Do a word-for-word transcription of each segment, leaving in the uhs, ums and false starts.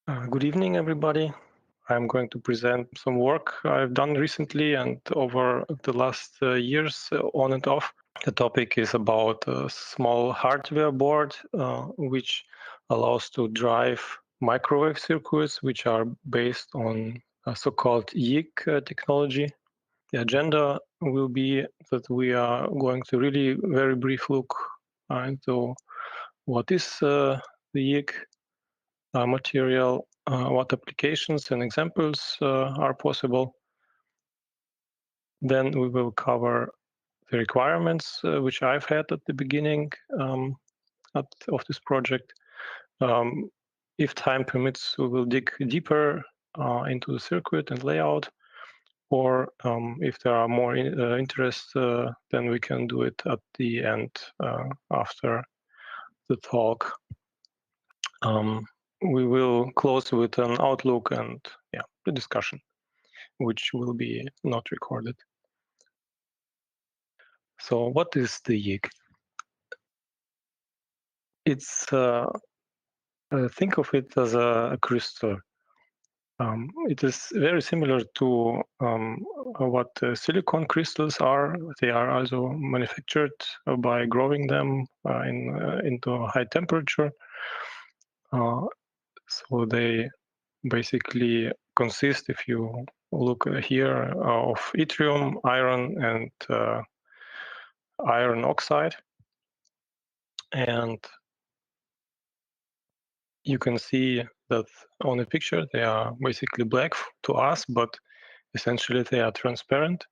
Uh, good evening, everybody. I'm going to present some work I've done recently and over the last uh, years, uh, on and off. The topic is about a small hardware board, uh, which allows to drive microwave circuits, which are based on a so-called Y I C uh, technology. The agenda will be that we are going to really very brief look uh, into what is uh, the Y I C uh, material, uh, what applications and examples uh, are possible. Then we will cover the requirements uh, which I've had at the beginning um, at, of this project. Um, if time permits, we will dig deeper uh, into the circuit and layout, or um, if there are more in, uh, interest, uh, then we can do it at the end uh, after the talk. Um, we will close with an outlook and yeah, the discussion, which will be not recorded. So what is the Y I C? It's uh, uh, think of it as a, a crystal. Um, it is very similar to um, what uh, silicon crystals are. They are also manufactured by growing them uh, in uh, into high temperature. Uh, so they basically consist, if you look here, uh, of yttrium, iron, and uh, iron oxide. And you can see that on the picture they are basically black to us, but essentially they are transparent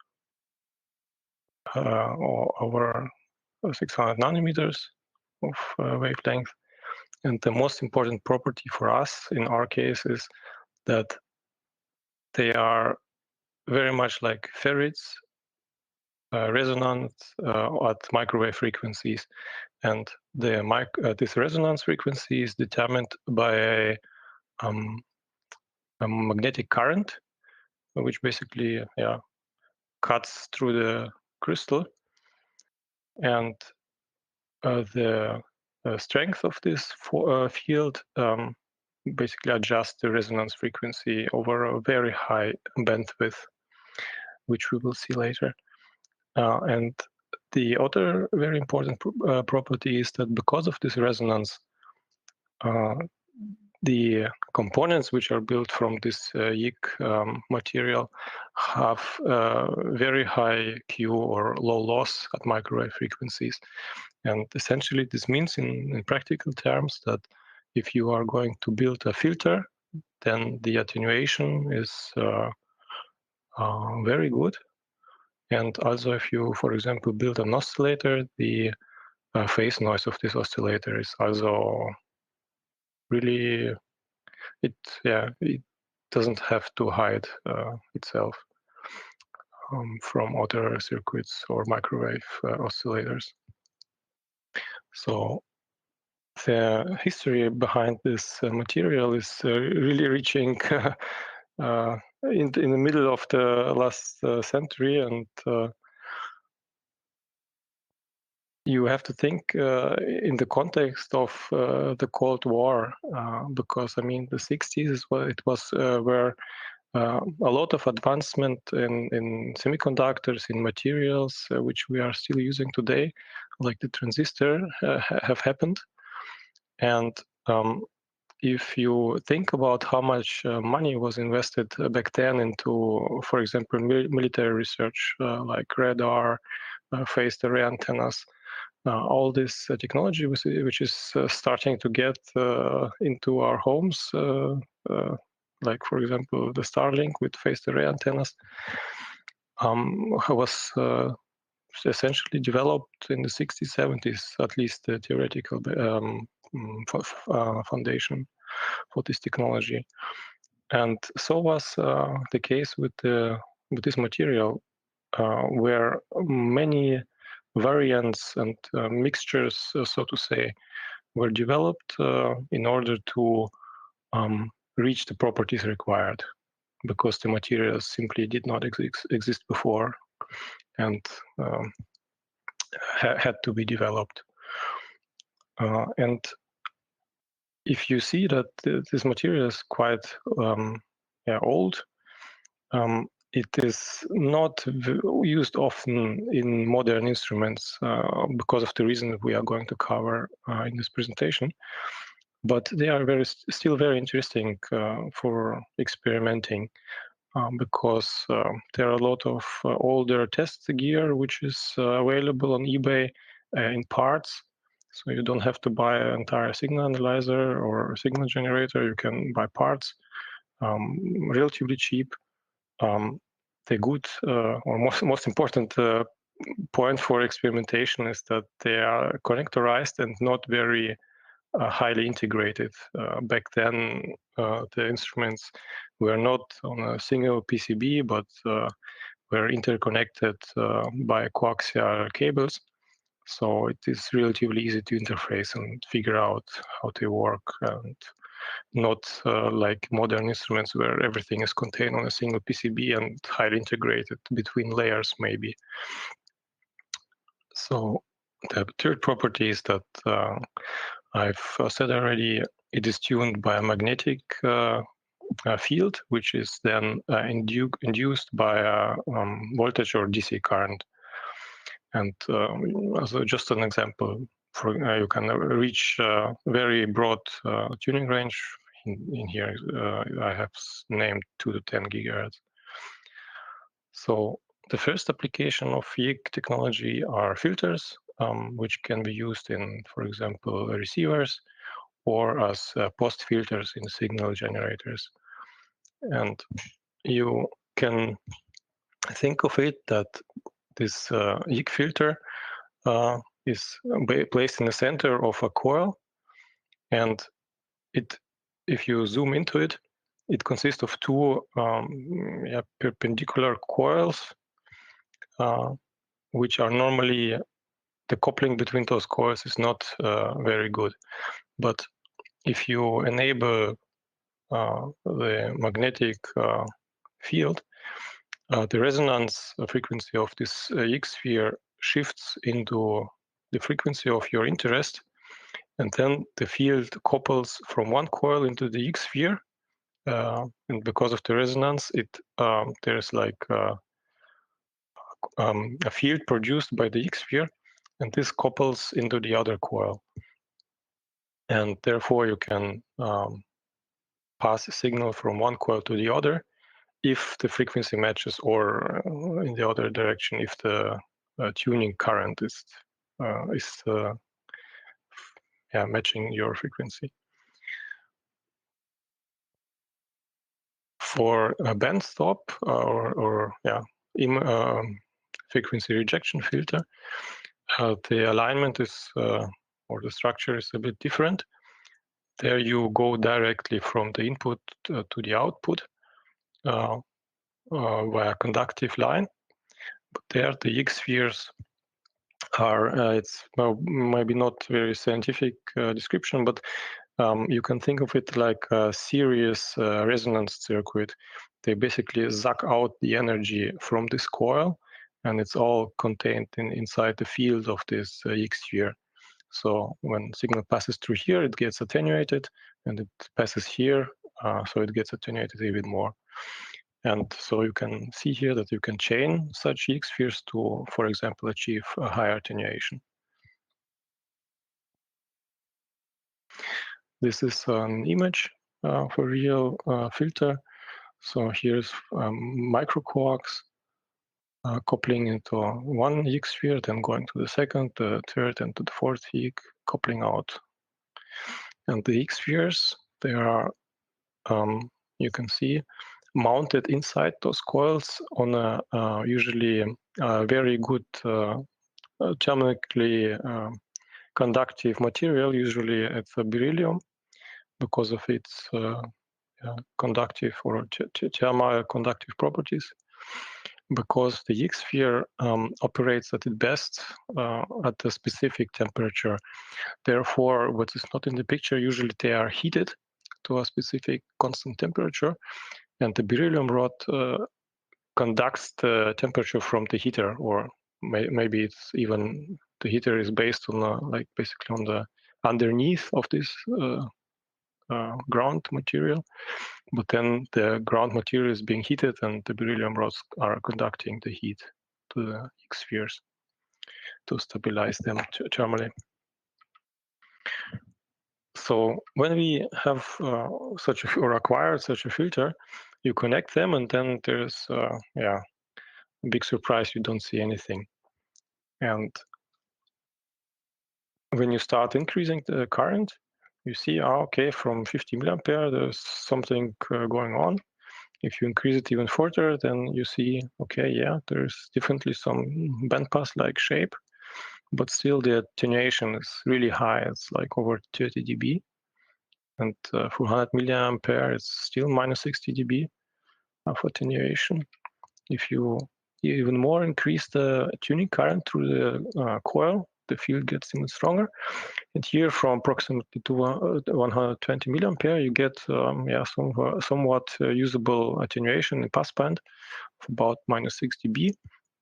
uh, over six hundred nanometers of uh, wavelength. And the most important property for us in our case is that they are very much like ferrites, uh, resonant uh, at microwave frequencies. And the mic uh, this resonance frequency is determined by a, um, a magnetic current, which basically yeah, cuts through the crystal. And uh, the uh, strength of this for, uh, field um, basically adjusts the resonance frequency over a very high bandwidth, which we will see later. Uh, and the other very important pr uh, property is that because of this resonance, uh, the components which are built from this uh, Y I C um, material have uh, very high Q or low loss at microwave frequencies. And essentially this means in, in practical terms that if you are going to build a filter, then the attenuation is uh, uh, very good. And also if you, for example, build an oscillator, the uh, phase noise of this oscillator is also really, it yeah, it doesn't have to hide uh, itself um, from other circuits or microwave uh, oscillators. So the history behind this uh, material is uh, really reaching uh, in, in the middle of the last uh, century, and uh, you have to think uh, in the context of uh, the Cold War, uh, because I mean the sixties is what it was uh, where uh, a lot of advancement in, in semiconductors, in materials uh, which we are still using today, like the transistor, uh, have happened. And um, if you think about how much uh, money was invested uh, back then into, for example, mil military research, uh, like radar, uh, phased array antennas, uh, all this uh, technology was, which is uh, starting to get uh, into our homes, uh, uh, like, for example, the Starlink with phased array antennas, um, was uh, essentially developed in the sixties, seventies, at least the theoretical um, uh, foundation for this technology. And so was uh, the case with, the, with this material, uh, where many variants and uh, mixtures, uh, so to say, were developed uh, in order to um, reach the properties required, because the materials simply did not ex exist before and um, ha had to be developed. Uh, and if you see that this material is quite um, yeah, old, um, it is not used often in modern instruments uh, because of the reason we are going to cover uh, in this presentation. But they are very still very interesting uh, for experimenting um, because uh, there are a lot of uh, older test gear which is uh, available on eBay uh, in parts. So you don't have to buy an entire signal analyzer or signal generator. You can buy parts um, relatively cheap. Um, the good uh, or most most important uh, point for experimentation is that they are connectorized and not very uh, highly integrated. Uh, back then, uh, the instruments were not on a single P C B, but uh, were interconnected uh, by coaxial cables. So it is relatively easy to interface and figure out how they work, and not uh, like modern instruments where everything is contained on a single P C B and highly integrated between layers, maybe. So the third property is that uh, I've said already, it is tuned by a magnetic uh, uh, field, which is then uh, indu induced by a um, voltage or D C current. And um, as a, just an example, for, uh, you can reach a very broad uh, tuning range. In, in here, uh, I have named two to ten gigahertz. So the first application of Y I G technology are filters, um, which can be used in, for example, receivers or as uh, post filters in signal generators. And you can think of it that this uh, Y I G filter uh, is placed in the center of a coil, and it, if you zoom into it, it consists of two um, yeah, perpendicular coils, uh, which are normally, the coupling between those coils is not uh, very good. But if you enable uh, the magnetic uh, field, uh, the resonance frequency of this uh, Y I G sphere shifts into the frequency of your interest, and then the field couples from one coil into the Y I G sphere, uh, and because of the resonance, it um, there's like uh, um, a field produced by the Y I G sphere, and this couples into the other coil, and therefore you can um, pass a signal from one coil to the other if the frequency matches, or uh, in the other direction if the uh, tuning current is uh, is uh, yeah, matching your frequency. For a band stop or, or yeah, im, uh, frequency rejection filter, uh, the alignment is uh, or the structure is a bit different. There you go directly from the input to, to the output uh, uh, via conductive line. But there the Y I G spheres are, uh, it's well, maybe not very scientific uh, description, but um, you can think of it like a series uh, resonance circuit. They basically suck out the energy from this coil, and it's all contained in, inside the field of this uh, Y I G sphere. So when signal passes through here, it gets attenuated, and it passes here, uh, so it gets attenuated even more. And so you can see here that you can chain such Y I G spheres to, for example, achieve a higher attenuation. This is an image uh, for real uh, filter. So here's um, microcoax uh, coupling into one Y I G sphere, then going to the second, the third, and to the fourth Y I G, coupling out. And the Y I G spheres, they are, um, you can see, mounted inside those coils on a uh, usually a very good uh, thermically uh, conductive material. Usually it's a beryllium because of its uh, uh, conductive or thermal conductive properties. Because the Y I G sphere um, operates at its best uh, at a specific temperature. Therefore, what is not in the picture, usually they are heated to a specific constant temperature, and the beryllium rod uh, conducts the temperature from the heater, or may, maybe it's even the heater is based on a, like basically on the underneath of this uh, uh, ground material, but then the ground material is being heated and the beryllium rods are conducting the heat to the X spheres to stabilize them thermally. So when we have uh, such a, or acquired such a filter, you connect them, and then there's uh, yeah, big surprise, you don't see anything. And when you start increasing the current, you see, oh, okay, from fifty milliampere, there's something uh, going on. If you increase it even further, then you see, okay, yeah, there's definitely some bandpass-like shape, but still the attenuation is really high. It's like over thirty D B. And uh, for one hundred milliampere, it's still minus sixty D B of attenuation. If you even more increase the tuning current through the uh, coil, the field gets even stronger. And here, from approximately to one hundred twenty milliampere, you get um, yeah, some, uh, somewhat uh, usable attenuation in passband of about minus six D B.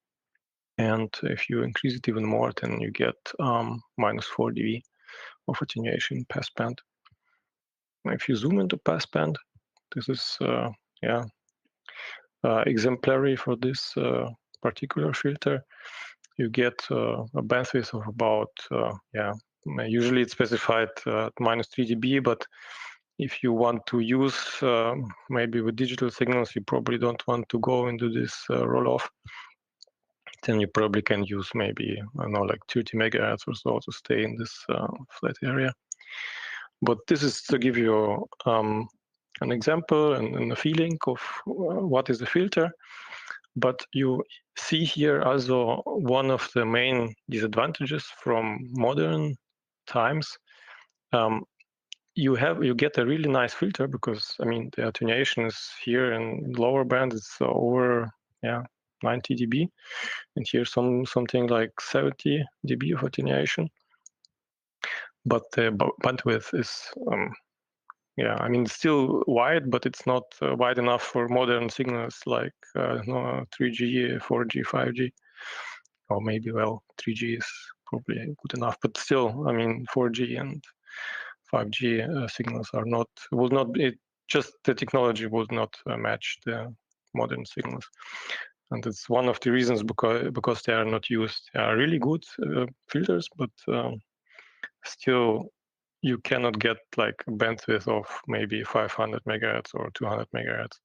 And if you increase it even more, then you get um, minus four D B of attenuation in passband. If you zoom into passband, this is uh, yeah uh, exemplary for this uh, particular filter. You get uh, a bandwidth of about uh, yeah. Usually it's specified uh, at minus three D B, but if you want to use uh, maybe with digital signals, you probably don't want to go into this uh, roll-off. Then you probably can use maybe, I don't know, like thirty megahertz or so to stay in this uh, flat area. But this is to give you um, an example and, and a feeling of what is a filter. But you see here also one of the main disadvantages from modern times. Um, you have you get a really nice filter because I mean the attenuation is here in lower band, it's over yeah ninety D B, and here some something like seventy D B of attenuation. But the bandwidth is um, yeah, I mean, it's still wide, but it's not uh, wide enough for modern signals like uh, no, three G, four G, five G, or maybe, well, three G is probably good enough. But still, I mean, four G and five G uh, signals are not, will not be, just the technology would not uh, match the modern signals. And it's one of the reasons because, because they are not used. They are really good uh, filters, but um, still, you cannot get like a bandwidth of maybe five hundred megahertz or two hundred megahertz.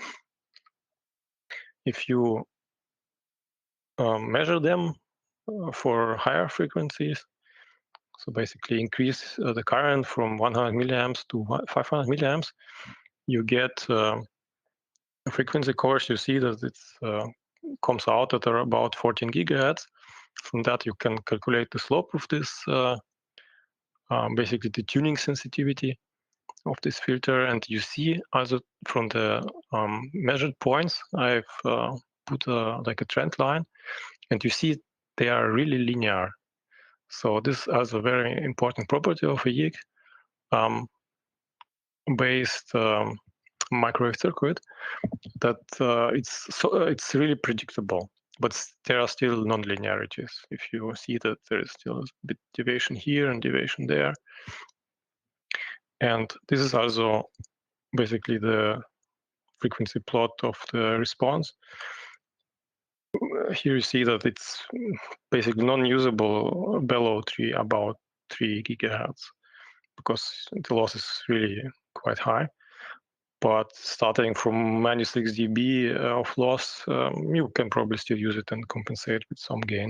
If you um, measure them uh, for higher frequencies, so basically increase uh, the current from one hundred milliamps to five hundred milliamps, you get uh, a frequency course. You see that it uh, comes out at about fourteen gigahertz. From that, you can calculate the slope of this, uh, um, basically the tuning sensitivity of this filter, and you see also from the um, measured points, I've uh, put a, like a trend line, and you see they are really linear. So this is a very important property of a Y I G um, based um, microwave circuit, that uh, it's so it's really predictable, but there are still non-linearities. If you see that there is still a bit deviation here and deviation there, and this is also basically the frequency plot of the response. Here you see that it's basically non-usable below three, about three gigahertz, because the loss is really quite high. But starting from minus six D B of loss, um, you can probably still use it and compensate with some gain.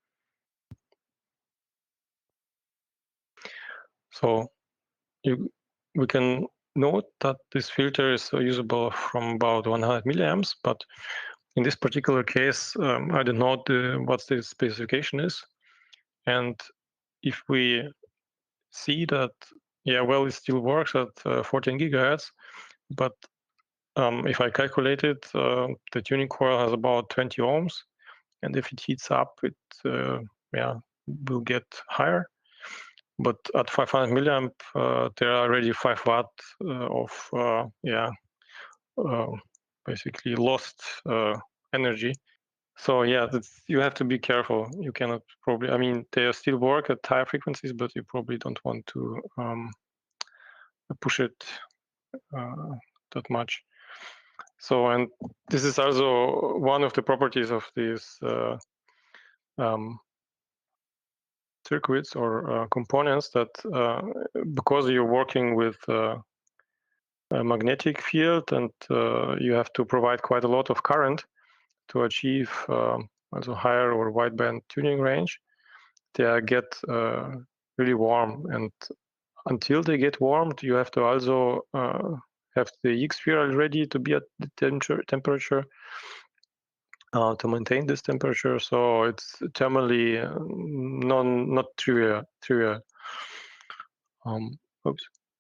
So you, we can note that this filter is usable from about one hundred milliamps, but in this particular case, um, I don't know the, what the specification is. And if we see that, yeah, well, it still works at uh, fourteen gigahertz, but um, if I calculate it, uh, the tuning coil has about twenty ohms, and if it heats up, it uh, yeah will get higher. But at five hundred milliamp, uh, there are already five watt uh, of uh, yeah uh, basically lost uh, energy. So yeah, that's, you have to be careful. You cannot probably, I mean, they still work at higher frequencies, but you probably don't want to um, push it uh, that much. So, and this is also one of the properties of these uh, um, circuits or uh, components, that uh, because you're working with uh, a magnetic field and uh, you have to provide quite a lot of current to achieve uh, also higher or wideband tuning range, they get uh, really warm, and until they get warmed, you have to also uh, have the Higgs sphere ready to be at the temperature temperature uh, to maintain this temperature. So it's thermally uh, non not trivial trivial. Um, oops.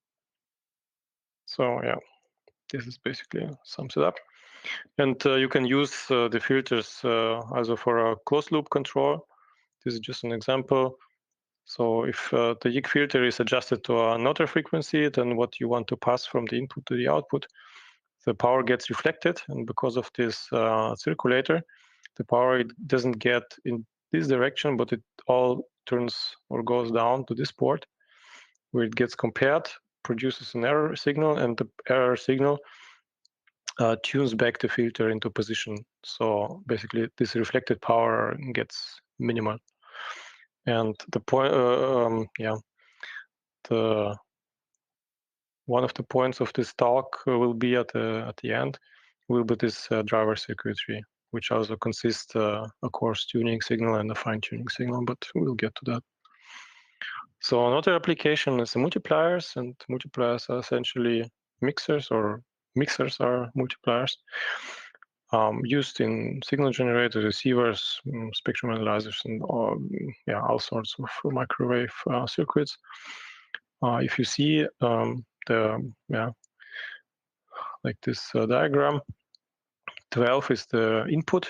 So yeah, this is basically sums it up. And uh, you can use uh, the filters uh, also for a closed loop control. This is just an example. So if uh, the Higgs filter is adjusted to another frequency than what you want to pass from the input to the output, the power gets reflected. And because of this uh, circulator, the power it doesn't get in this direction, but it all turns or goes down to this port, where it gets compared, produces an error signal, and the error signal uh, tunes back the filter into position. So basically, this reflected power gets minimal. And the point, uh, um, yeah, the one of the points of this talk uh, will be at the at the end, will be this uh, driver circuitry, which also consists uh, a coarse tuning signal and a fine tuning signal, but we'll get to that. So another application is the multipliers, and multipliers are essentially mixers, or mixers are multipliers um, used in signal generators, receivers, um, spectrum analyzers, and all, yeah, all sorts of microwave uh, circuits. Uh, if you see um, the yeah like this uh, diagram, twelve is the input,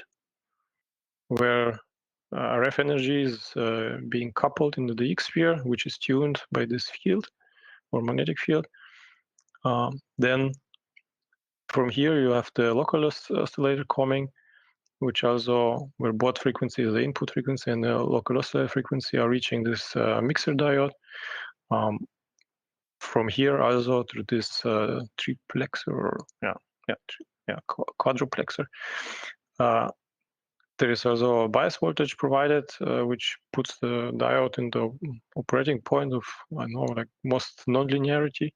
where uh, R F energy is uh, being coupled into the Higgs sphere, which is tuned by this field or magnetic field. Um, then from here you have the local oscillator coming, which also where both frequencies, the input frequency and the local oscillator frequency, are reaching this uh, mixer diode. Um, from here also through this uh, triplexer, or yeah, yeah, yeah, quadruplexer. Uh, there is also a bias voltage provided, uh, which puts the diode in the operating point of, I know, like most nonlinearity.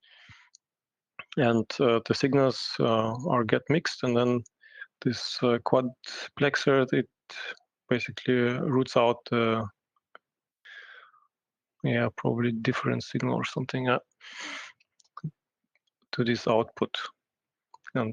And uh, the signals uh, are get mixed, and then this uh, quadplexer, it basically roots out the, yeah, probably different signal or something uh, to this output. And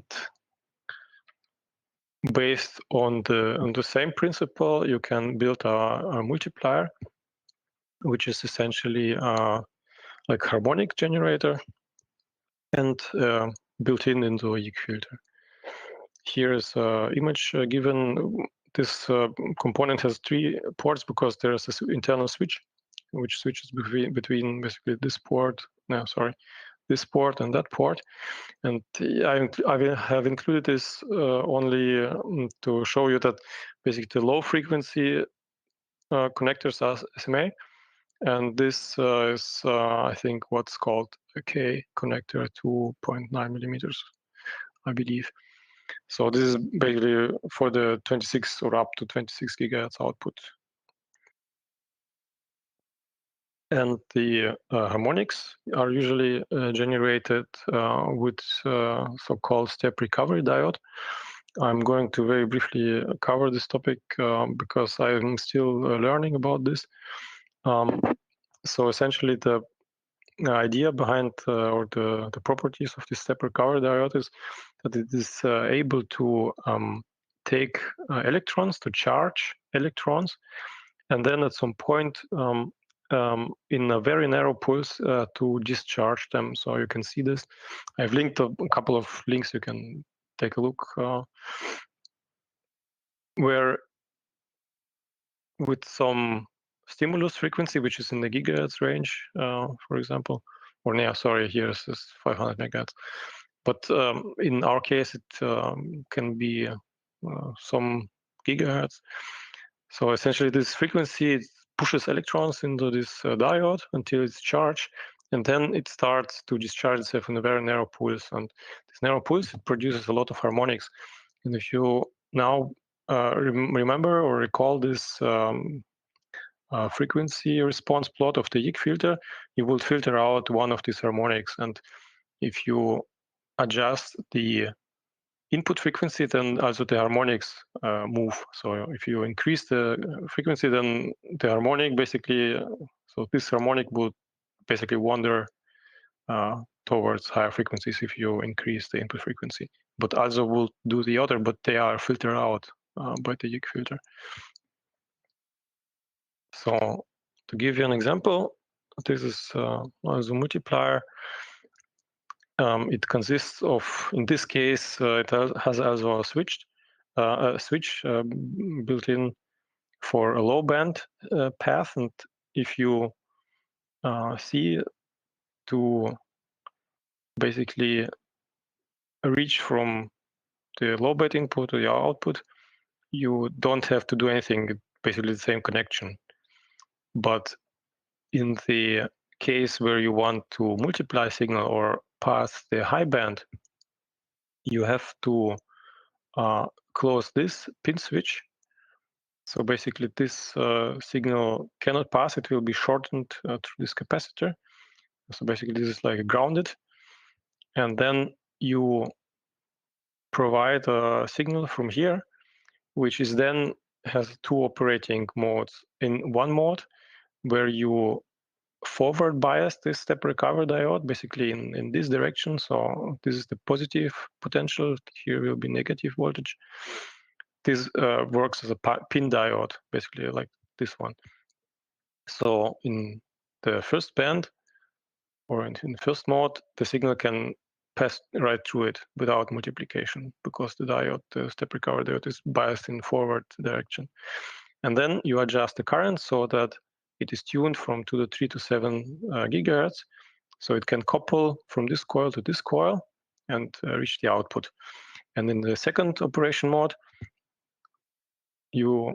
based on the on the same principle, you can build a, a multiplier, which is essentially uh, like harmonic generator, and uh, built in into a Higgs filter. Here is an image uh, given. This uh, component has three ports because there's an internal switch, which switches between between basically this port. No, sorry, this port and that port. And I, I have included this uh, only uh, to show you that basically the low frequency uh, connectors are S M A, and this uh, is uh, I think what's called a K connector, two point nine millimeters, I believe. So this is basically for the twenty-six or up to twenty-six gigahertz output. And the uh, harmonics are usually uh, generated uh, with uh, so-called step recovery diode. I'm going to very briefly cover this topic uh, because I'm still uh, learning about this. Um, so essentially, the idea behind uh, or the, the properties of this step recovery diode is that it is uh, able to um, take uh, electrons, to charge electrons, and then at some point um, um, in a very narrow pulse uh, to discharge them. So you can see this. I've linked a, a couple of links. You can take a look. Uh, where with some stimulus frequency, which is in the gigahertz range, uh, for example, or yeah, sorry, here is five hundred megahertz. But um, in our case, it um, can be uh, some gigahertz. So essentially, this frequency pushes electrons into this uh, diode until it's charged, and then it starts to discharge itself in a very narrow pulse. And this narrow pulse, it produces a lot of harmonics. And if you now uh, rem remember or recall this um, uh, frequency response plot of the Yig filter, you will filter out one of these harmonics. And if you adjust the input frequency, then also the harmonics uh, move. So if you increase the frequency, then the harmonic basically, uh, so this harmonic would basically wander uh, towards higher frequencies if you increase the input frequency. But also will do the other, but they are filtered out uh, by the Yig filter. So to give you an example, this is uh, also multiplier. Um, it consists of, in this case, uh, it has also a switch, uh, a switch uh, built in for a low band uh, path. And if you uh, see to basically reach from the low band input to your output, you don't have to do anything, basically the same connection. But in the case where you want to multiply signal or pass the high band, you have to uh, close this pin switch. So basically this uh, signal cannot pass, it will be shortened uh, through this capacitor. So basically this is like grounded. And then you provide a signal from here, which is then has two operating modes. In one mode, where you forward bias this step recover diode basically in, in this direction. So this is the positive potential. Here will be negative voltage. This uh, works as a pin diode, basically like this one. So in the first band, or in, in the first mode, the signal can pass right through it without multiplication because the diode, the step recover diode, is biased in forward direction. And then you adjust the current so that it is tuned from two to three to seven uh, gigahertz. So it can couple from this coil to this coil and uh, reach the output. And in the second operation mode, you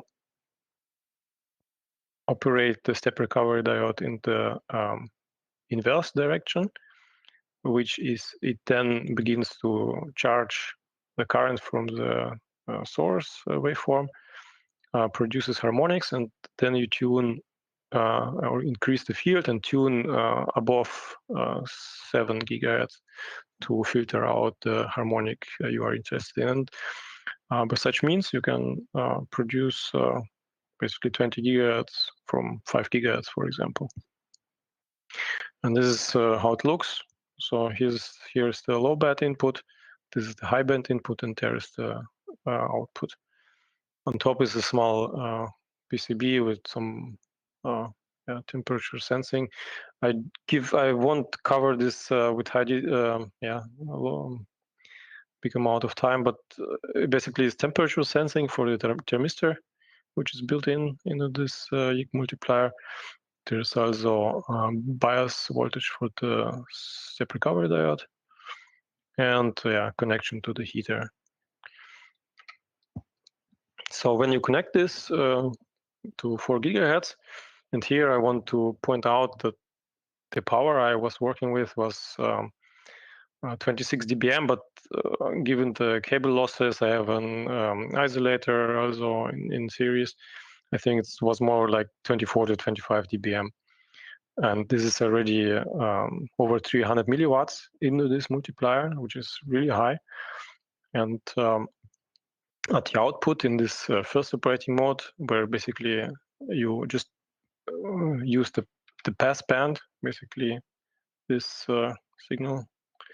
operate the step recovery diode in the um, inverse direction, which is it then begins to charge the current from the uh, source uh, waveform, uh, produces harmonics, and then you tune uh, or increase the field and tune uh, above uh, seven gigahertz to filter out the harmonic uh, you are interested in. And uh, by such means, you can uh, produce uh, basically twenty gigahertz from five gigahertz, for example. And this is uh, how it looks. So here's here's the low band input, this is the high band input, and there is the uh, output. On top is a small uh, P C B with some uh, yeah, temperature sensing. I give I won't cover this uh, with high uh, yeah um, big amount of time, but uh, basically it's temperature sensing for the therm thermistor, which is built in into this uh, Yig multiplier. There's also um, bias voltage for the step recovery diode, and yeah, connection to the heater. So when you connect this uh, to four gigahertz, and here I want to point out that the power I was working with was um, uh, twenty-six D B M, but uh, given the cable losses, I have an um, isolator also in, in series. I think it was more like twenty-four to twenty-five D B M. And this is already um, over three hundred milliwatts into this multiplier, which is really high. And um, at the output in this uh, first operating mode, where basically you just uh, use the, the pass band, basically this uh, signal,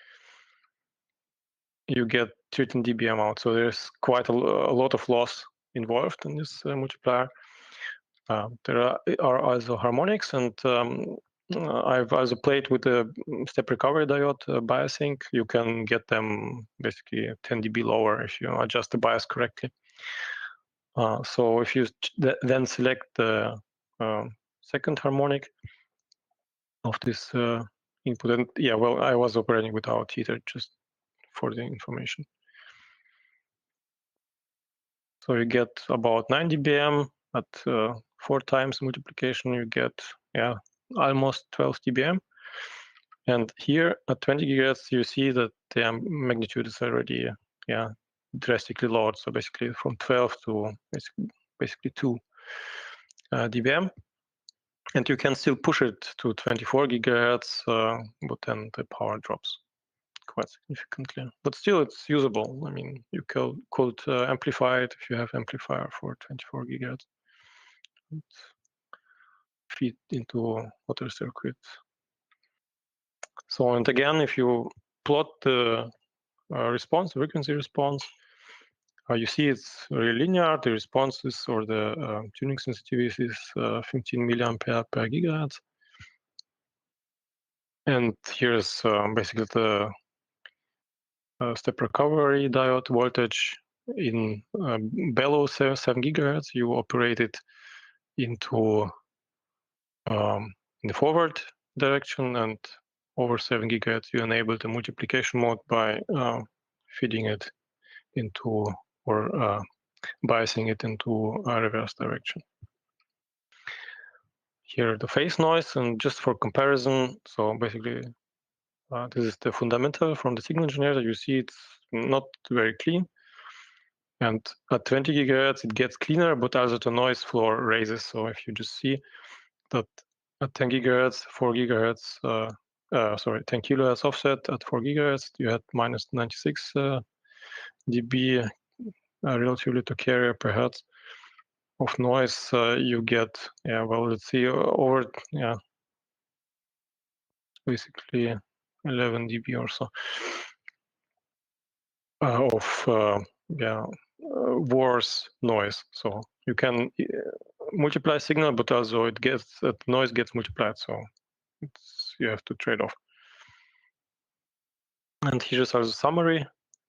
you get thirteen D B M out. So there's quite a, a lot of loss involved in this uh, multiplier. Uh, there are, are also harmonics, and um, I've also played with the step recovery diode uh, biasing. You can get them basically ten D B lower if you adjust the bias correctly. Uh, so if you th then select the uh, second harmonic of this uh, input, and yeah, well, I was operating without heater just for the information. So you get about nine D B M at uh, four times multiplication. You get yeah almost twelve D B M. And here at twenty gigahertz, you see that the magnitude is already yeah drastically lowered. So basically from twelve to basically two uh, dBm. And you can still push it to twenty-four gigahertz, uh, but then the power drops quite significantly. But still, it's usable. I mean, you could, could uh, amplify it if you have amplifier for twenty-four gigahertz. And feed into other circuits. So, and again, if you plot the uh, response, frequency response, uh, you see it's really linear. The responses or the uh, tuning sensitivity is uh, fifteen milliampere per gigahertz. And here's um, basically the uh, step recovery diode voltage in uh, below seven gigahertz. You operate it into um, in the forward direction, and over seven gigahertz you enable the multiplication mode by uh, feeding it into or uh, biasing it into a reverse direction. Here the phase noise, and just for comparison, so basically uh, this is the fundamental from the signal generator. You see it's not very clean, and at twenty gigahertz it gets cleaner, but also the noise floor raises. So if you just see that at ten gigahertz, four gigahertz, uh, uh, sorry, ten kilohertz offset at four gigahertz, you had minus ninety-six uh, dB uh, relatively to carrier per hertz of noise. Uh, you get, yeah, well, let's see, over, yeah, basically eleven dB or so uh, of, uh, yeah, uh, worse noise. So you can uh, multiply signal, but also it gets, uh, noise gets multiplied. So it's, you have to trade off. And here's also summary.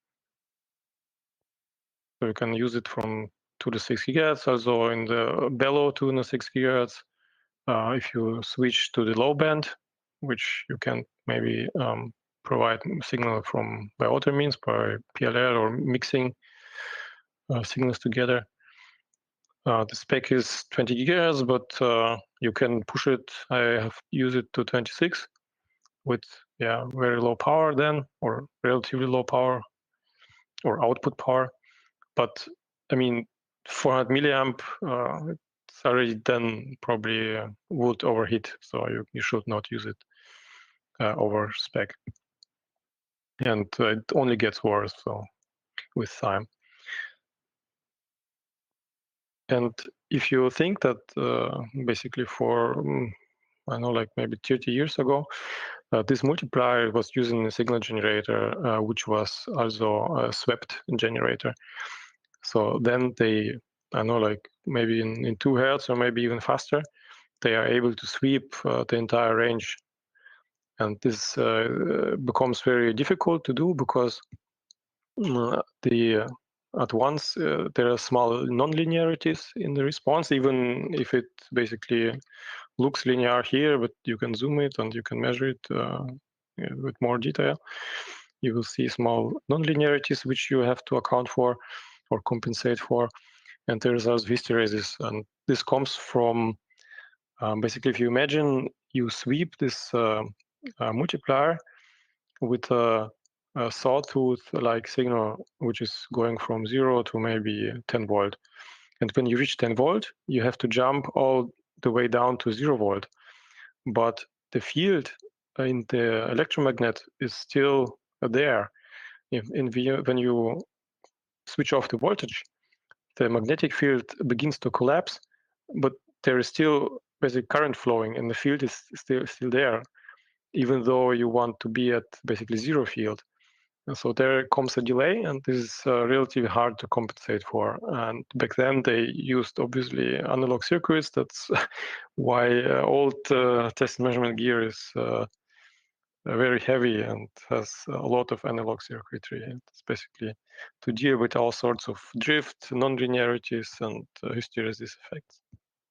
So you can use it from two to six gigahertz. Also in the below two to six gigahertz, uh, if you switch to the low band, which you can maybe um, provide signal from by other means, by P L L or mixing uh, signals together. Uh, the spec is twenty gigahertz, but uh, you can push it. I have used it to twenty-six with yeah very low power then, or relatively low power, or output power. But I mean, four hundred milliamp, uh, it's already then probably uh, would overheat, so you, you should not use it uh, over spec. And uh, it only gets worse so with time. And if you think that uh, basically for, um, I know, like maybe thirty years ago, uh, this multiplier was using a signal generator, uh, which was also a swept generator. So then they, I know, like maybe in, in two hertz or maybe even faster, they are able to sweep uh, the entire range. And this uh, becomes very difficult to do because uh, the uh, at once uh, there are small non-linearities in the response, even if it basically looks linear here, but you can zoom it and you can measure it uh, with more detail. You will see small non-linearities which you have to account for or compensate for. And there's also hysteresis, and this comes from um, basically if you imagine you sweep this uh, uh, multiplier with a, a sawtooth like signal which is going from zero to maybe ten volt, and when you reach ten volt you have to jump all the way down to zero volt, but the field in the electromagnet is still there. In, in the, when you switch off the voltage, the magnetic field begins to collapse, but there is still basic current flowing and the field is still still there, even though you want to be at basically zero field. And so there comes a delay, and this is uh, relatively hard to compensate for. And back then they used obviously analog circuits. That's why uh, old uh, test measurement gear is uh, very heavy and has a lot of analog circuitry. It's basically to deal with all sorts of drift, non-linearities, and uh, hysteresis effects.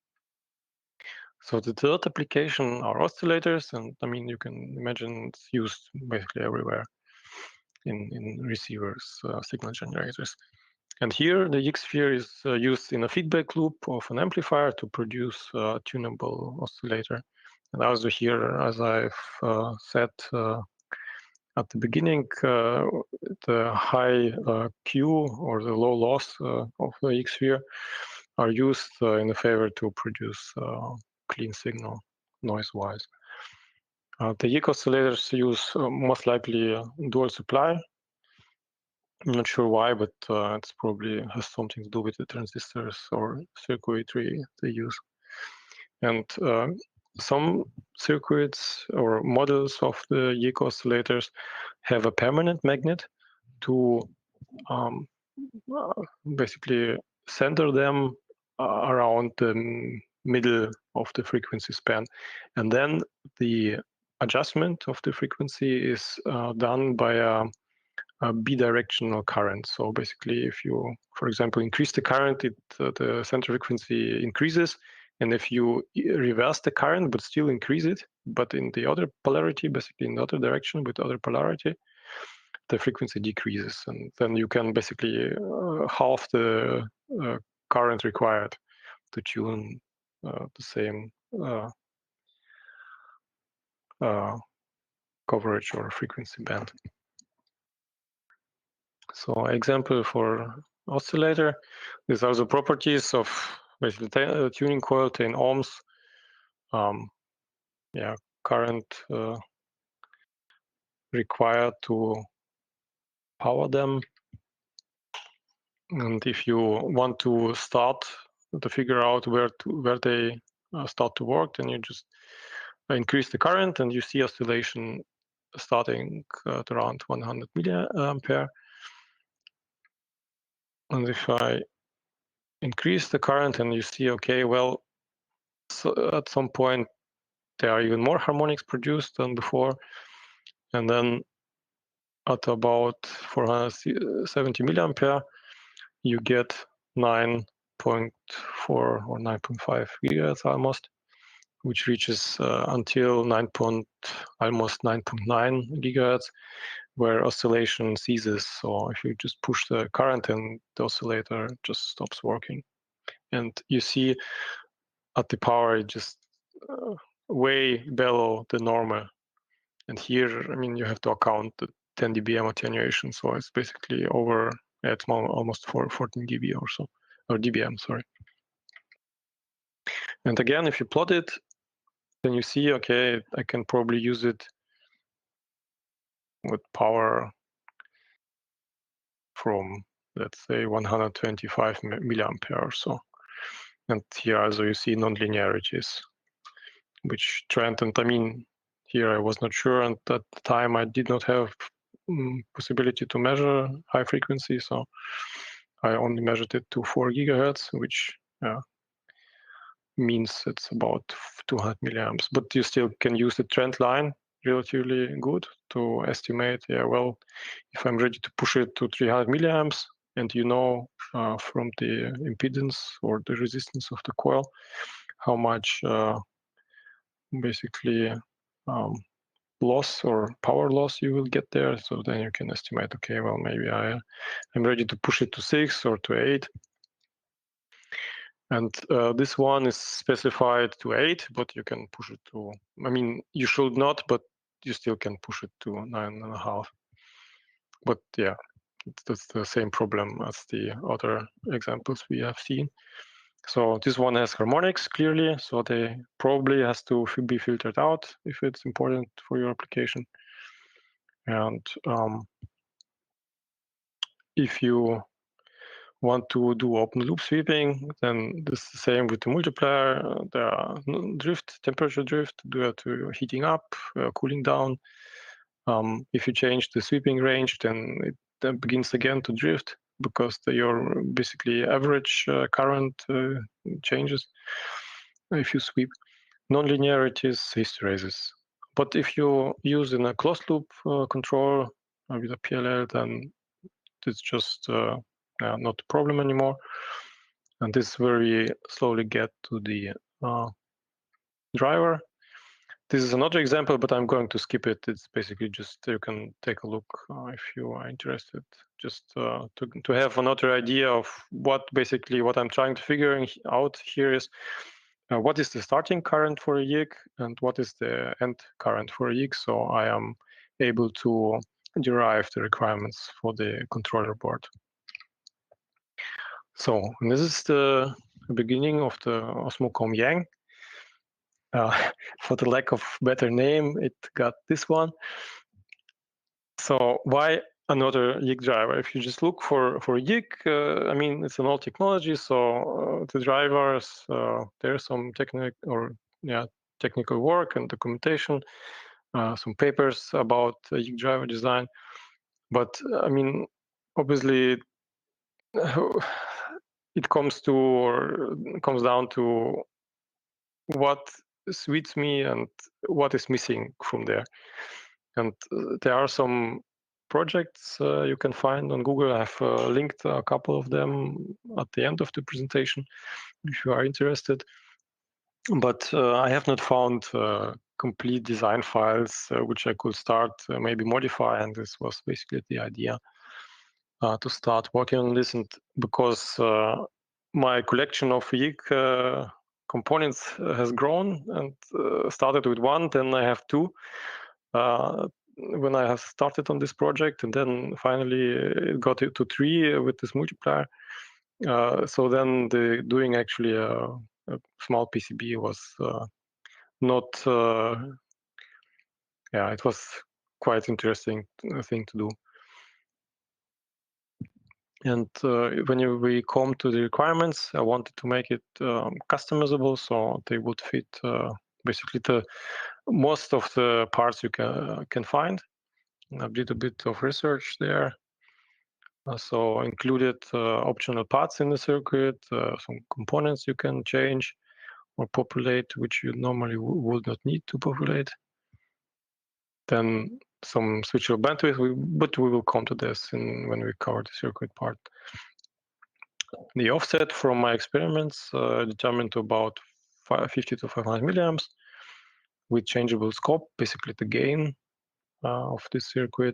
So the third application are oscillators, and I mean, you can imagine it's used basically everywhere in, in receivers, uh, signal generators. And here the X-sphere is uh, used in a feedback loop of an amplifier to produce a tunable oscillator. And also here, as I've uh, said uh, at the beginning, uh, the high uh, Q or the low loss uh, of the X-sphere are used uh, in the favor to produce uh, clean signal noise-wise. Uh, the Yeek oscillators use uh, most likely uh, dual supply. I'm not sure why, but uh, it's probably has something to do with the transistors or circuitry they use. And uh, some circuits or models of the Yeek oscillators have a permanent magnet to um, uh, basically center them uh, around the middle of the frequency span. And then the adjustment of the frequency is uh, done by a, a bidirectional current. So basically, if you, for example, increase the current, it, uh, the center frequency increases. And if you reverse the current but still increase it, but in the other polarity, basically in the other direction with other polarity, the frequency decreases. And then you can basically uh, halve the uh, current required to tune uh, the same uh, uh, coverage or frequency band. So example for oscillator, these are the properties of basically uh, tuning coil, ten ohms, um, yeah, current uh, required to power them. And if you want to start to figure out where to where they uh, start to work, then you just increase the current and you see oscillation starting at around one hundred milliampere. And if I increase the current and you see, okay, well, so at some point there are even more harmonics produced than before. And then at about four hundred seventy milliampere, you get nine point four or nine point five gigahertz almost, which reaches uh, until nine point, almost nine point nine gigahertz, where oscillation ceases. So if you just push the current and the oscillator just stops working. And you see at the power, it just uh, way below the normal. And here, I mean, you have to account the ten D B M attenuation. So it's basically over, it's almost fourteen D B or so, or D B M, sorry. And again, if you plot it, then you see, okay, I can probably use it with power from, let's say, one hundred twenty-five milliampere or so. And here also you see non-linearities, which trend, and I mean, here I was not sure, and at the time I did not have um, possibility to measure high frequency, so I only measured it to four gigahertz, which uh, means it's about two hundred milliamps. But you still can use the trend line relatively good to estimate, yeah, well, if I'm ready to push it to three hundred milliamps, and you know uh, from the impedance or the resistance of the coil, how much uh, basically um, loss or power loss you will get there. So then you can estimate, okay, well, maybe I, I'm ready to push it to six or to eight. And uh, this one is specified to eight, but you can push it to, I mean, you should not, but you still can push it to nine and a half. But yeah, that's the same problem as the other examples we have seen. So this one has harmonics clearly, so they probably has to be filtered out if it's important for your application. And um, if you want to do open loop sweeping, then this is the same with the multiplier. Uh, there are drift, temperature drift due to heating up, uh, cooling down. Um, if you change the sweeping range, then it then begins again to drift because the, your basically average uh, current uh, changes if you sweep. Non-linearities, hysteresis. But if you use in a closed loop uh, control uh, with a P L L, then it's just uh, uh, not a problem anymore. And this is where we slowly get to the uh, driver. This is another example, but I'm going to skip it. It's basically just, you can take a look uh, if you are interested, just uh, to, to have another idea of what basically what I'm trying to figure out here is, uh, what is the starting current for a Y I C and what is the end current for a Y I C. So I am able to derive the requirements for the controller board. So this is the beginning of the Osmocom Yang. Uh, for the lack of better name, it got this one. So why another Y I C driver? If you just look for for Y I C, uh, I mean it's an old technology, so uh, the drivers uh, there's some technical or yeah technical work and documentation, uh, some papers about Y I C driver design, but I mean obviously it comes to or comes down to what suits me and what is missing from there. And uh, there are some projects uh, you can find on Google. I have uh, linked a couple of them at the end of the presentation if you are interested. But uh, I have not found uh, complete design files uh, which I could start uh, maybe modify, and this was basically the idea uh, to start working on this. And because uh, my collection of Y I C uh, components has grown and uh, started with one, then I have two. Uh, when I have started on this project, and then finally it got to three with this multiplier. Uh, so then the doing actually a, a small P C B was uh, not, uh, yeah, it was quite interesting thing to do. And uh, when you, we come to the requirements, I wanted to make it um, customizable, so they would fit uh, basically the most of the parts you can can find. I did a bit of research there. Uh, so included uh, optional parts in the circuit, uh, some components you can change or populate, which you normally would not need to populate. Then some switchable bandwidth, we, but we will come to this in, when we cover the circuit part. The offset from my experiments uh, determined to about fifty to five hundred milliamps with changeable scope, basically the gain uh, of this circuit.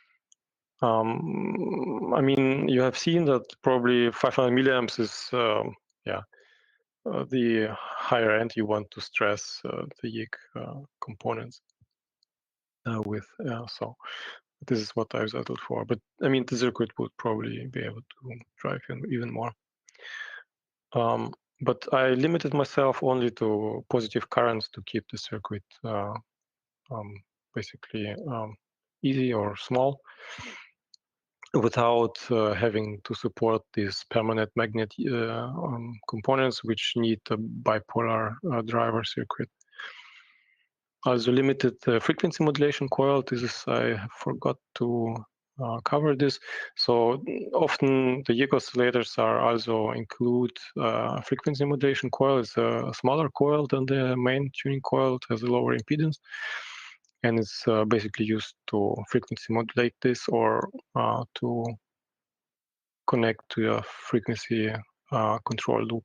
Um, I mean, you have seen that probably five hundred milliamps is, um, yeah, uh, the higher end you want to stress uh, the Y I C uh, components uh, with. Uh, so this is what I settled for. But I mean, the circuit would probably be able to drive even more. Um, but I limited myself only to positive currents to keep the circuit uh, um, basically um, easy or small, without uh, having to support these permanent magnet uh, um, components, which need a bipolar uh, driver circuit. Also limited uh, frequency modulation coil. This is, I forgot to uh, cover this. So often the Y I C oscillators are also include uh, frequency modulation coil. It's a smaller coil than the main tuning coil. It has a lower impedance. And it's uh, basically used to frequency modulate this or uh, to connect to a frequency uh, control loop.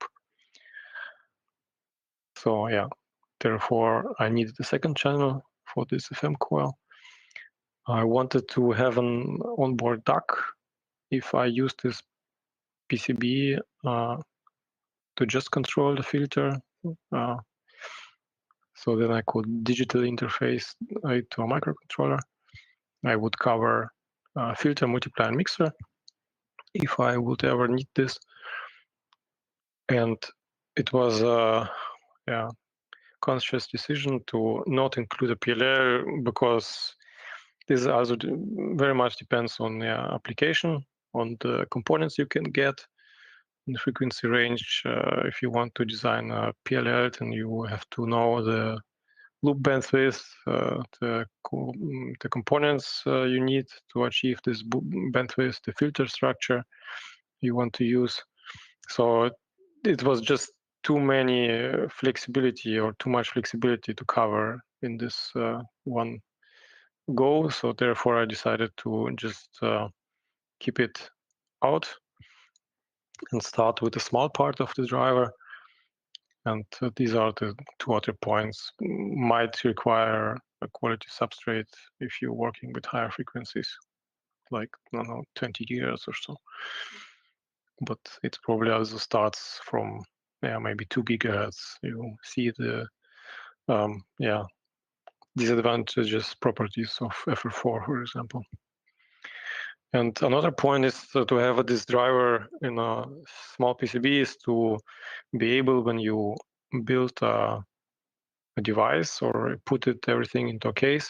So yeah, therefore I needed a second channel for this F M coil. I wanted to have an onboard D U C if I use this P C B uh, to just control the filter. Uh, so then I could digitally interface it to a microcontroller. I would cover uh, filter, multiplier, and mixer if I would ever need this. And it was a yeah, conscious decision to not include a P L L because this also very much depends on the application, on the components you can get in the frequency range. Uh, if you want to design a P L L, then you have to know the loop bandwidth, uh, the, co the components uh, you need to achieve this bandwidth, the filter structure you want to use. So it was just too many uh, flexibility or too much flexibility to cover in this uh, one go. So therefore I decided to just uh, keep it out and start with a small part of the driver. And uh, these are the two other points. Might require a quality substrate if you're working with higher frequencies, like, I don't know, twenty gigahertz or so. But it probably also starts from yeah, maybe two gigahertz. You see the um, yeah disadvantages properties of F R four, for example. And another point is to have this driver in a small P C B is to be able, when you build a, a device or put it everything into a case,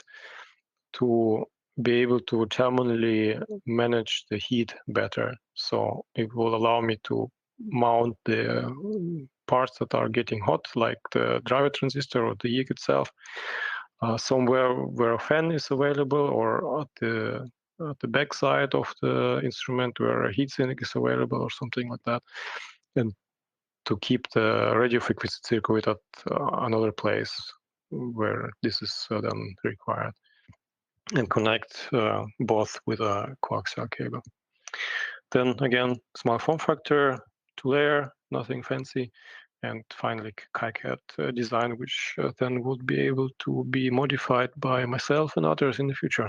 to be able to terminally manage the heat better. So it will allow me to mount the parts that are getting hot, like the driver transistor or the Y I C itself, uh, somewhere where a fan is available, or at the at the backside of the instrument where a heatsink is available, or something like that, and to keep the radio frequency circuit at uh, another place where this is uh, then required, and connect uh, both with a coaxial cable. Then again, small form factor, two layer, nothing fancy. And finally, KiCad uh, design, which uh, then would be able to be modified by myself and others in the future.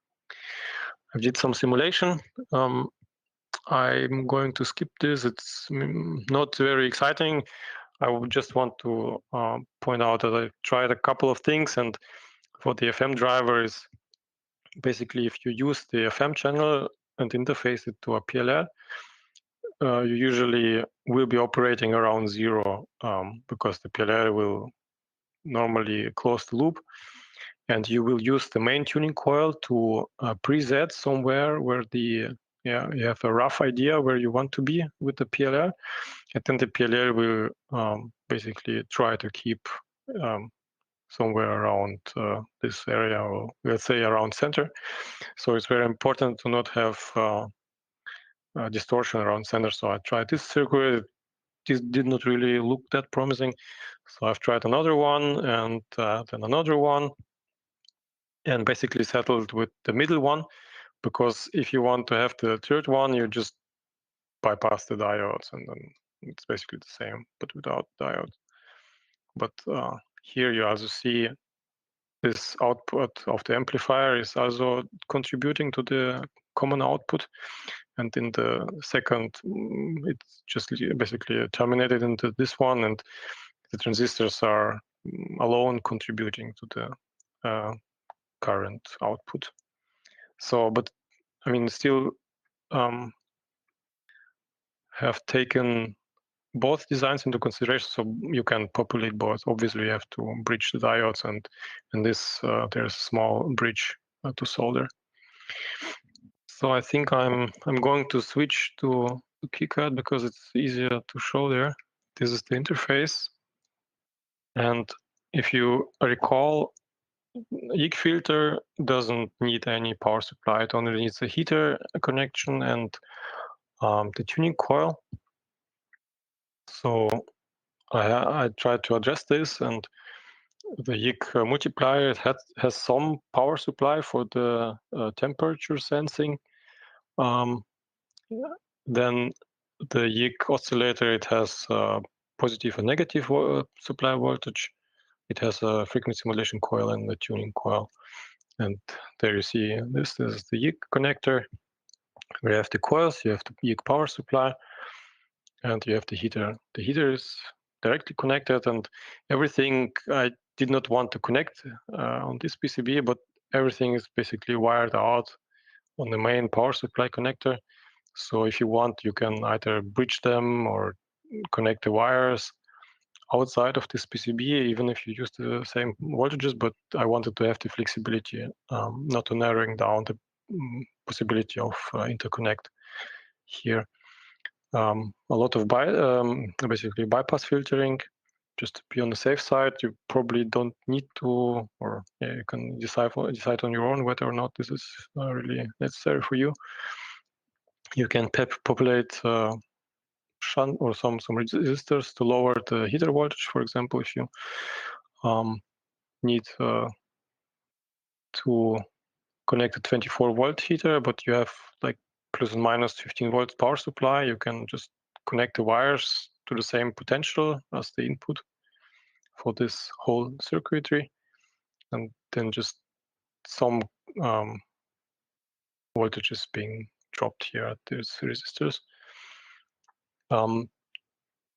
I did some simulation. Um, I'm going to skip this. It's not very exciting. I would just want to uh, point out that I tried a couple of things, and for the F M driver is basically if you use the F M channel and interface it to a P L L, uh, you usually will be operating around zero um, because the P L L will normally close the loop, and you will use the main tuning coil to uh, preset somewhere where the yeah you have a rough idea where you want to be with the P L L, and then the P L L will um, basically try to keep um, somewhere around uh, this area, or let's say around center. So it's very important to not have uh, uh, distortion around center. So I tried this circuit. This did not really look that promising. So I've tried another one, and uh, then another one, and basically settled with the middle one, because if you want to have the third one, you just bypass the diodes, and then it's basically the same, but without diodes. But uh, here you also see this output of the amplifier is also contributing to the common output. And in the second, it's just basically terminated into this one, and the transistors are alone contributing to the uh, current output. So, but I mean, still um, have taken both designs into consideration, so you can populate both. Obviously, you have to bridge the diodes, and in this uh, there's a small bridge uh, to solder. So I think I'm I'm going to switch to, to KiCad because it's easier to show there. This is the interface, and if you recall, Y I C filter doesn't need any power supply. It only needs a heater connection and um, the tuning coil. So I, I tried to address this, and the Y I C multiplier it has, has some power supply for the uh, temperature sensing. Um, then the Y I C oscillator, it has uh, positive and negative vo supply voltage. It has a frequency modulation coil and a tuning coil. And there you see this, this is the Y I C connector. We have the coils, you have the Y I C power supply, and you have the heater. The heater is directly connected, and everything I did not want to connect uh, on this P C B, but everything is basically wired out on the main power supply connector. So if you want, you can either bridge them or connect the wires outside of this P C B, even if you use the same voltages. But I wanted to have the flexibility, um, not to narrowing down the um, possibility of uh, interconnect here. Um, a lot of by, um, basically bypass filtering, just to be on the safe side. You probably don't need to, or yeah, you can decide for, decide on your own whether or not this is uh, really necessary for you. You can populate uh, shunt or some some resistors to lower the heater voltage, for example, if you um, need uh, to connect a twenty-four volt heater, but you have like plus and minus fifteen volts power supply, you can just connect the wires to the same potential as the input for this whole circuitry, and then just some um, voltage is being dropped here at these resistors. Um,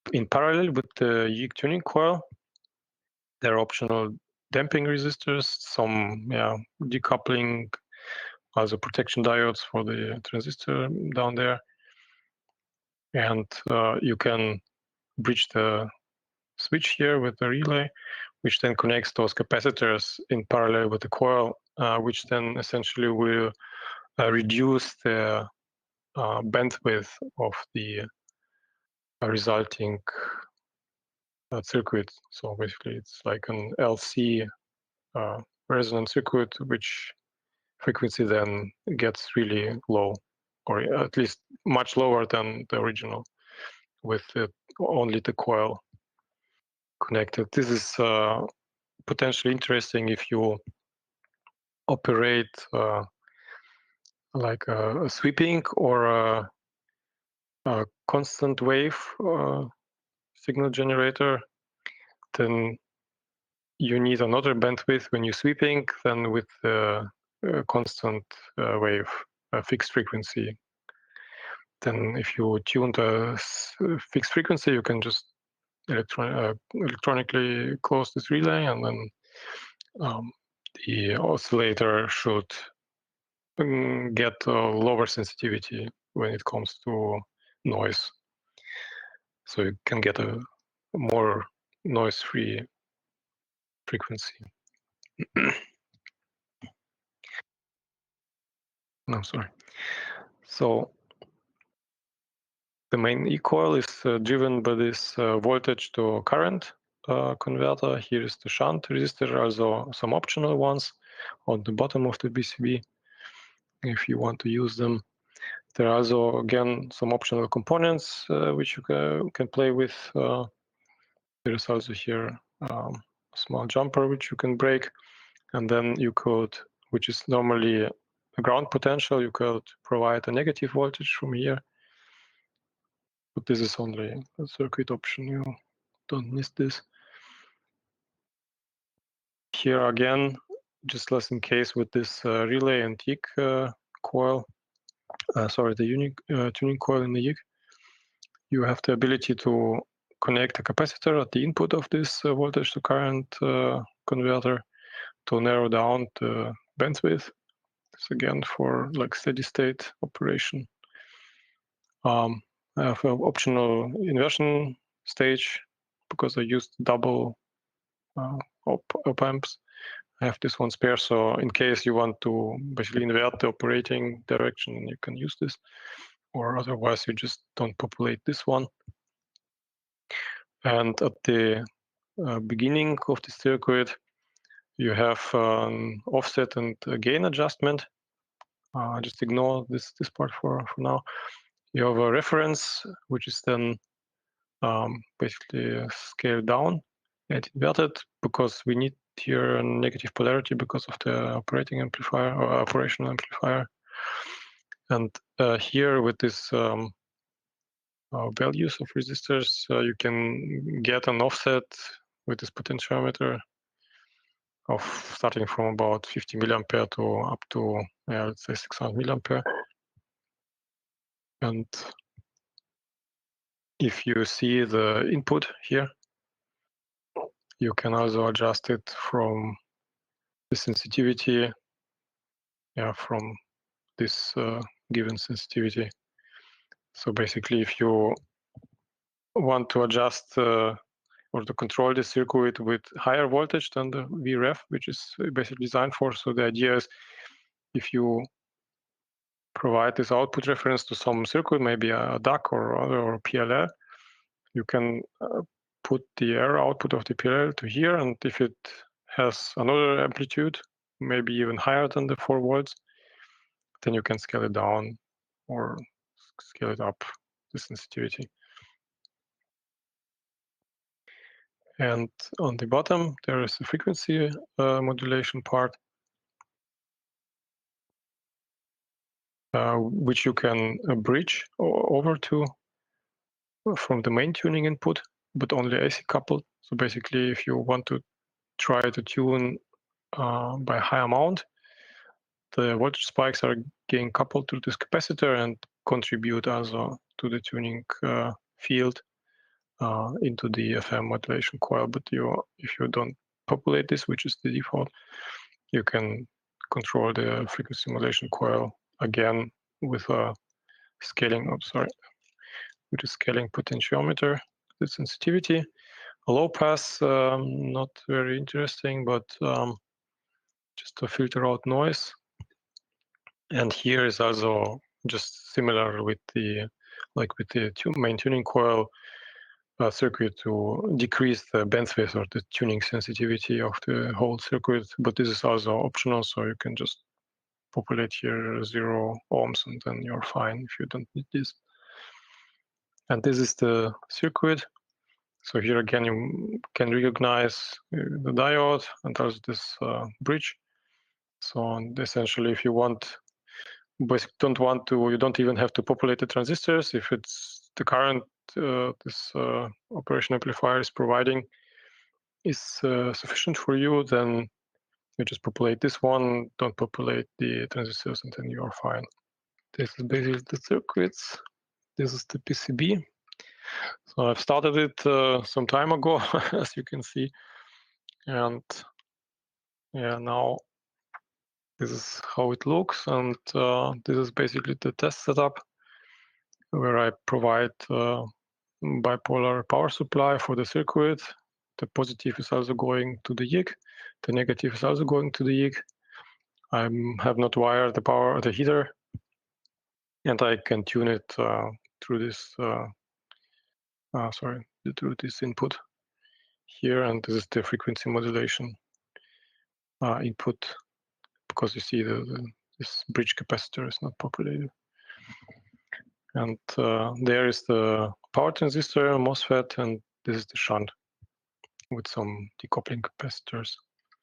in parallel with the Y I G tuning coil, there are optional damping resistors, some yeah, decoupling, also protection diodes for the transistor down there. And uh, you can bridge the switch here with the relay, which then connects those capacitors in parallel with the coil, uh, which then essentially will uh, reduce the uh, bandwidth of the uh, resulting uh, circuit. So basically, it's like an L C uh, resonant circuit, which frequency then gets really low, or at least much lower than the original, with it, only the coil connected. This is uh, potentially interesting if you operate uh, like a, a sweeping or a, a constant wave uh, signal generator. Then you need another bandwidth when you're sweeping than with the uh, constant uh, wave, a fixed frequency. Then if you tune the fixed frequency, you can just electron uh, electronically close this relay, and then um, the oscillator should um, get a lower sensitivity when it comes to noise. So you can get a more noise-free frequency. No, sorry. So the main E-coil is uh, driven by this uh, voltage to current uh, converter. Here is the shunt resistor, also some optional ones on the bottom of the B C B if you want to use them. There are also, again, some optional components uh, which you can, can play with. Uh, there is also here um, a small jumper which you can break, and then you could, which is normally a ground potential, you could provide a negative voltage from here. But this is only a circuit option, you don't miss this. Here again, just less in case with this uh, relay and Y I G uh, coil, uh, sorry, the unique uh, tuning coil in the Y I G, you have the ability to connect a capacitor at the input of this uh, voltage to current uh, converter to narrow down the bandwidth. This again for like steady state operation. Um, I have an optional inversion stage because I used double uh, op, op amps. I have this one spare, so in case you want to basically invert the operating direction, you can use this, or otherwise you just don't populate this one. And at the uh, beginning of the circuit, you have an offset and a gain adjustment. Uh, just ignore this this part for, for now. You have a reference, which is then um, basically scaled down and inverted, because we need here a negative polarity because of the operating amplifier or operational amplifier. And uh, here with this um, uh, values of resistors, uh, you can get an offset with this potentiometer of starting from about fifty milliampere to up to, yeah, let's say six hundred milliampere. And if you see the input here, you can also adjust it from the sensitivity, yeah, from this uh, given sensitivity. So basically, if you want to adjust uh, or to control the circuit with higher voltage than the V ref, which is basically designed for, so the idea is if you provide this output reference to some circuit, maybe a D A C or other or P L L, you can uh, put the error output of the P L L to here, and if it has another amplitude, maybe even higher than the four volts, then you can scale it down or scale it up, the sensitivity. And on the bottom, there is a frequency uh, modulation part, uh, which you can uh, bridge over to from the main tuning input, but only A C coupled. So basically, if you want to try to tune uh, by high amount, the voltage spikes are getting coupled to this capacitor and contribute also to the tuning uh, field uh, into the F M modulation coil. But you, if you don't populate this, which is the default, you can control the frequency modulation coil again with a scaling. Oh, sorry, with a scaling potentiometer. The sensitivity. A low pass, um, not very interesting, but um, just to filter out noise. And here is also just similar with the, like with the main tuning coil uh, circuit, to decrease the bandwidth or the tuning sensitivity of the whole circuit. But this is also optional, so you can just populate here zero ohms and then you're fine if you don't need this. And this is the circuit. So here again, you can recognize the diode and there's this uh, bridge. So essentially, if you want, but don't want to, you don't even have to populate the transistors. If it's the current uh, this uh, operation amplifier is providing is uh, sufficient for you, then you just populate this one, don't populate the transistors, and then you are fine. This is basically the circuits. This is the P C B. So I've started it uh, some time ago, as you can see. And yeah, now this is how it looks. And uh, this is basically the test setup where I provide uh, bipolar power supply for the circuit. The positive is also going to the Y I C. The negative is also going to the Y I C. I have not wired the power, the heater, and I can tune it uh, through this. Uh, uh, sorry, through this input here, and this is the frequency modulation uh, input, because you see the, the this bridge capacitor is not populated. And uh, there is the power transistor, MOSFET, and this is the shunt with some decoupling capacitors.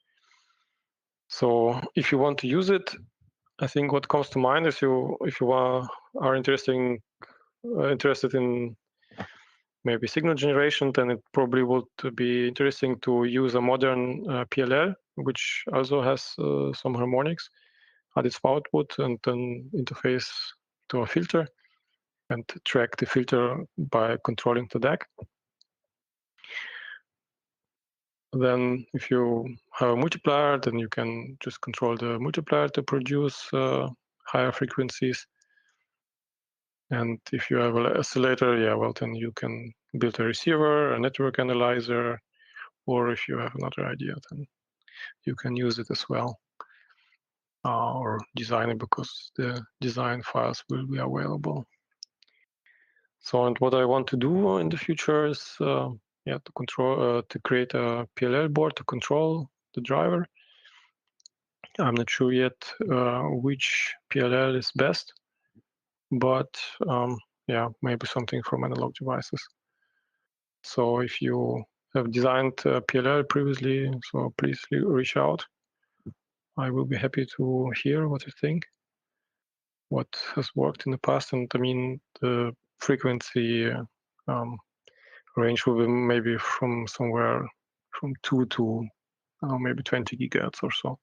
So if you want to use it, I think what comes to mind is you, if you are, are interesting, uh, interested in maybe signal generation, then it probably would be interesting to use a modern uh, P L L, which also has uh, some harmonics at its output and then interface to a filter and track the filter by controlling the D A C. Then if you have a multiplier, then you can just control the multiplier to produce uh, higher frequencies. And if you have an oscillator, yeah, well, then you can build a receiver, a network analyzer, or if you have another idea, then you can use it as well, uh, or design it, because the design files will be available. So, and what I want to do in the future is, uh, yeah, to control, uh, to create a P L L board to control the driver. I'm not sure yet uh, which P L L is best, but um, yeah, maybe something from analog devices. So if you have designed uh, P L L previously, so please reach out. I will be happy to hear what you think, what has worked in the past. And I mean, the frequency um, range will be maybe from somewhere from two to uh, maybe twenty gigahertz or so.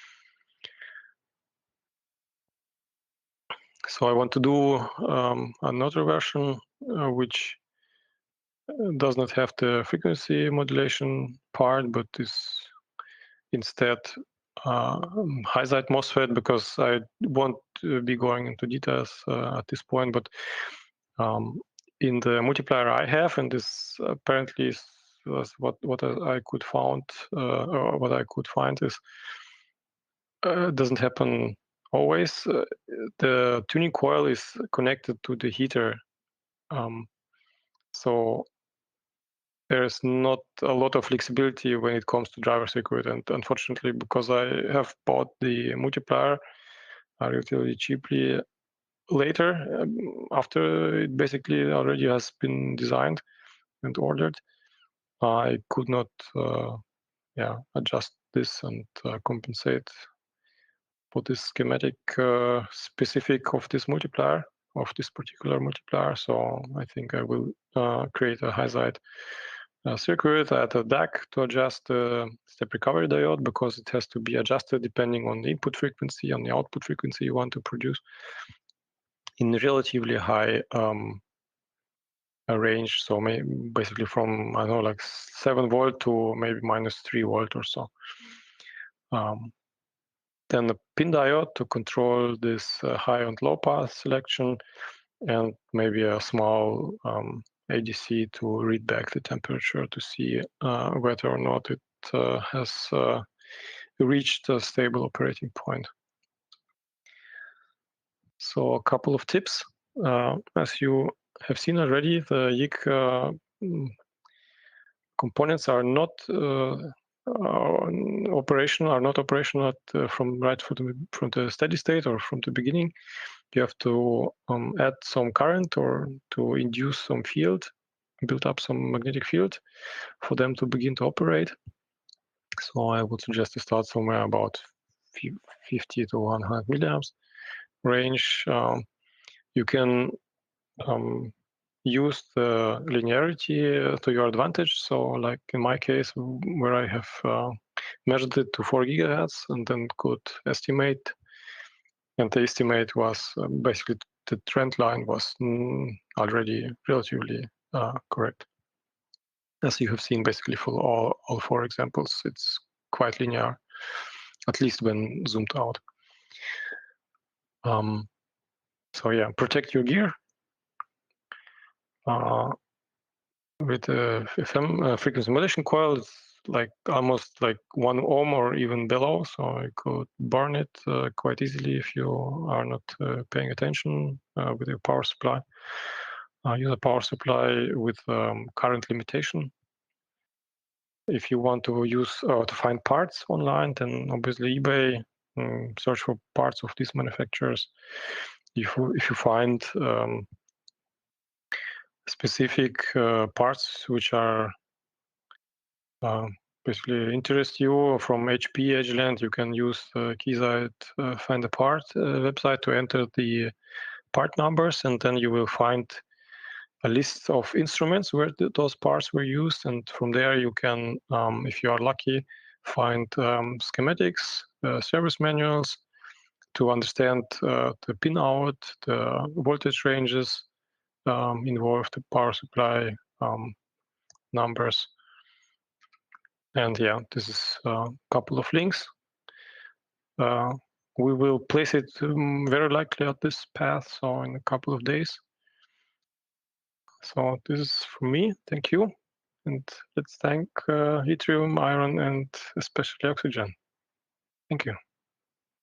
So I want to do um, another version uh, which does not have the frequency modulation part, but is instead uh, high-side MOSFET, because I won't be going into details uh, at this point, but um, in the multiplier I have, and this apparently is, was what what I could found uh, or what I could find is uh, doesn't happen always. Uh, the tuning coil is connected to the heater, um, so there's not a lot of flexibility when it comes to driver circuit. And unfortunately, because I have bought the multiplier uh, relatively cheaply later, um, after it basically already has been designed and ordered, I could not uh, yeah, adjust this and uh, compensate for this schematic uh, specific of this multiplier, of this particular multiplier. So I think I will uh, create a high-side uh, circuit at a D A C to adjust the step recovery diode, because it has to be adjusted depending on the input frequency and the output frequency you want to produce in relatively high um, a range. So maybe basically from, I don't know, like seven volt to maybe minus three volt or so. Um, then the pin diode to control this uh, high and low pass selection, and maybe a small um, A D C to read back the temperature to see uh, whether or not it uh, has uh, reached a stable operating point. So a couple of tips. Uh, as you have seen already, the Y I C uh, components are not uh, are operational, are not operational at, uh, from right from the, from the steady state or from the beginning. You have to um, add some current or to induce some field, build up some magnetic field for them to begin to operate. So I would suggest to start somewhere about fifty to one hundred milliamps range. Um, you can um, use the linearity to your advantage. So like in my case, where I have uh, measured it to four gigahertz and then could estimate, and the estimate was uh, basically the trend line was mm, already relatively uh, correct. As you have seen, basically for all, all four examples, it's quite linear, at least when zoomed out. Um, so yeah, protect your gear uh, with the F M uh, frequency modulation coil. It's like almost like one ohm or even below, so you could burn it uh, quite easily if you are not uh, paying attention uh, with your power supply. Uh, use a power supply with um, current limitation. If you want to use uh, to find parts online, then obviously eBay, um, search for parts of these manufacturers. If you, if you find um, specific uh, parts which are uh, basically interest you from H P, Agilent, you can use uh, Keysight uh, Find a Part uh, website to enter the part numbers, and then you will find a list of instruments where th those parts were used, and from there you can, um, if you are lucky, find um, schematics, uh, service manuals to understand uh, the pin out, the voltage ranges um, involved, the power supply um, numbers. And yeah, this is a couple of links. Uh, we will place it um, very likely at this path, so in a couple of days. So this is from me. Thank you. And let's thank uh, yttrium, iron, and especially oxygen. Thank you.